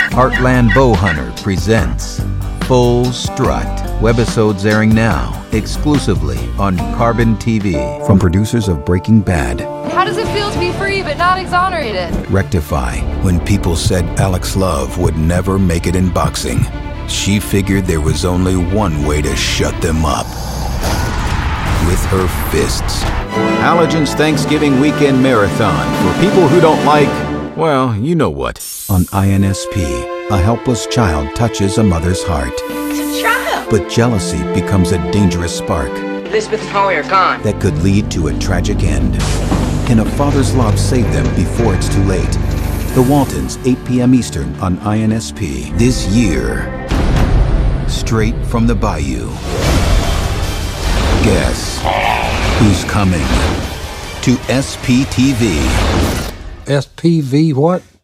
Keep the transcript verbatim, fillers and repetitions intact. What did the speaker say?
Heartland Bowhunter presents Full Strut. Webisodes airing now, exclusively on Carbon T V. From producers of Breaking Bad. How does it feel to be free but not exonerated? Rectify. When people said Alex Love would never make it in boxing, she figured there was only one way to shut them up. With her fists. Allergen's Thanksgiving Weekend Marathon for people who don't like, well, you know what. On I N S P, a helpless child touches a mother's heart. It's a child. But jealousy becomes a dangerous spark Elizabeth and Holly are gone. that could lead to a tragic end. Can a father's love save them before it's too late? The Waltons, eight p.m. Eastern on I N S P. This year, straight from the bayou. Guess who's coming to S P T V? S P V what?